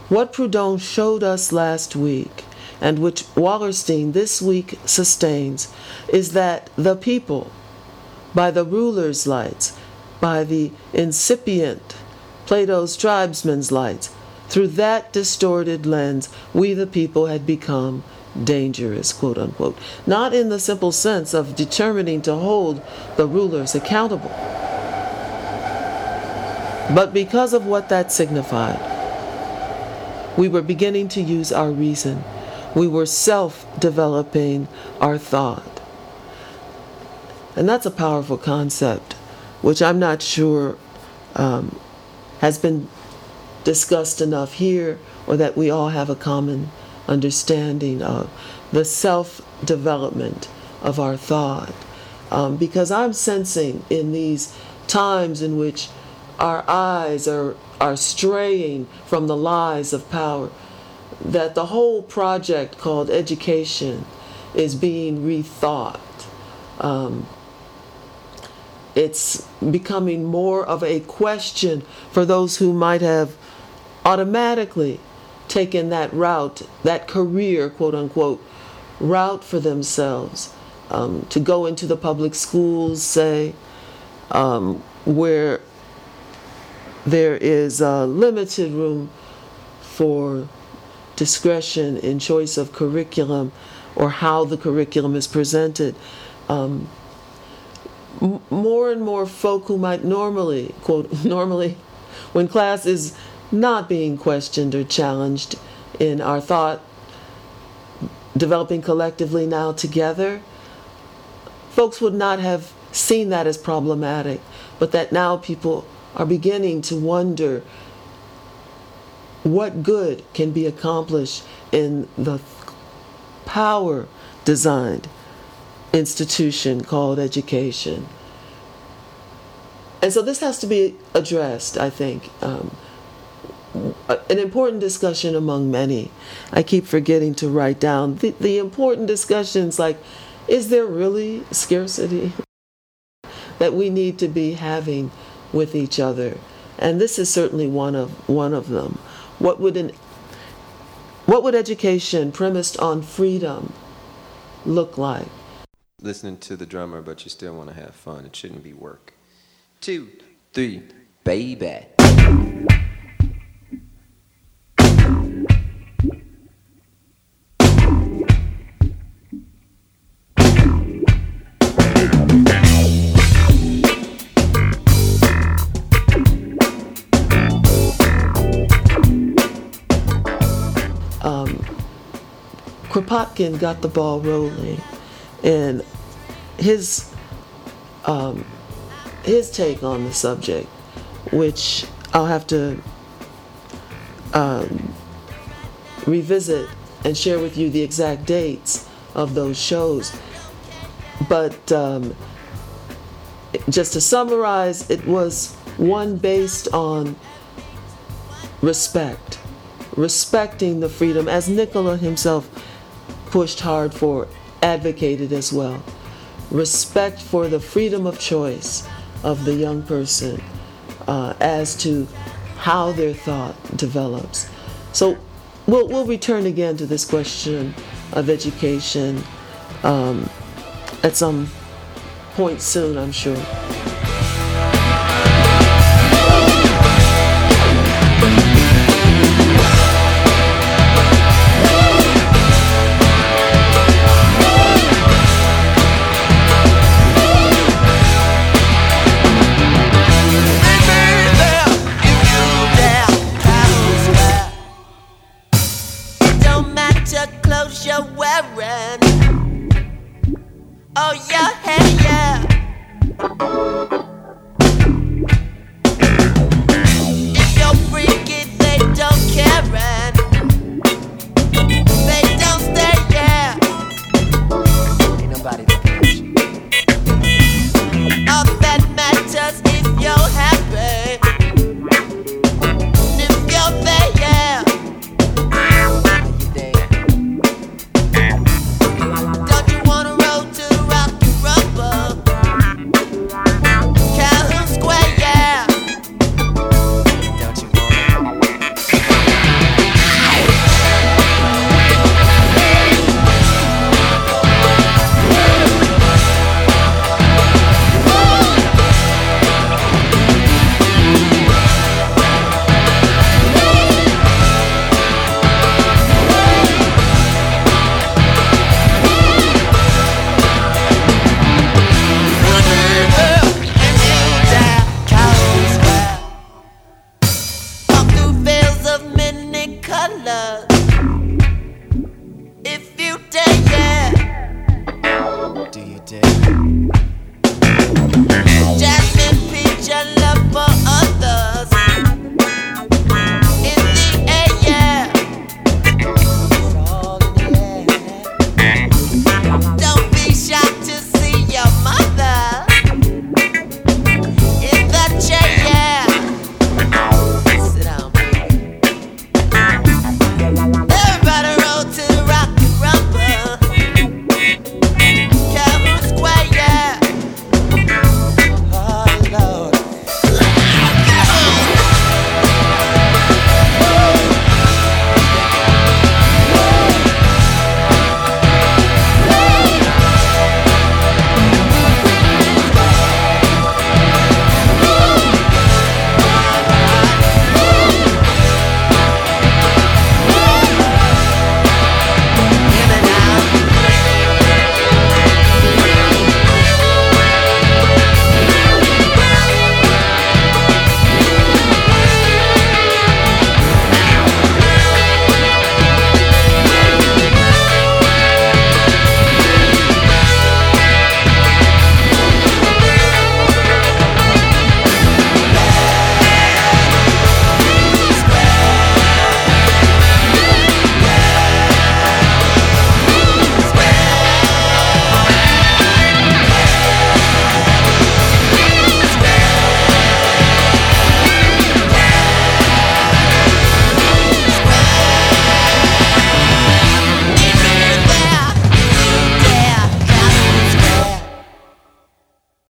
What Proudhon showed us last week, and which Wallerstein this week sustains, is that the people, by the ruler's lights, by the incipient Plato's tribesman's lights, through that distorted lens, we the people had become dangerous, quote unquote. Not in the simple sense of determining to hold the rulers accountable, but because of what that signified. We were beginning to use our reason. We were self-developing our thought. And that's a powerful concept, which I'm not sure has been discussed enough here, or that we all have a common understanding of the self-development of our thought. Because I'm sensing in these times in which our eyes are straying from the lies of power, that the whole project called education is being rethought. It's becoming more of a question for those who might have automatically taken that route, that career, quote unquote, route for themselves, to go into the public schools, say, where there is limited room for discretion in choice of curriculum or how the curriculum is presented. More and more folk who might normally, quote, normally, when class is not being questioned or challenged in our thought, developing collectively now together, folks would not have seen that as problematic, but that now people are beginning to wonder what good can be accomplished in the power-designed institution called education. And so this has to be addressed, I think. An important discussion among many. I keep forgetting to write down the important discussions, like, is there really scarcity that we need to be having with each other? And this is certainly one of them. What would education premised on freedom look like? Listening to the drummer, but you still want to have fun. It shouldn't be work. 2, 3, baby. Kropotkin got the ball rolling, and his take on the subject, which I'll have to revisit and share with you the exact dates of those shows. But just to summarize, it was one based on respecting the freedom, as Nicola himself pushed hard for, advocated as well. Respect for the freedom of choice of the young person as to how their thought develops. So we'll return again to this question of education at some point soon, I'm sure. your love.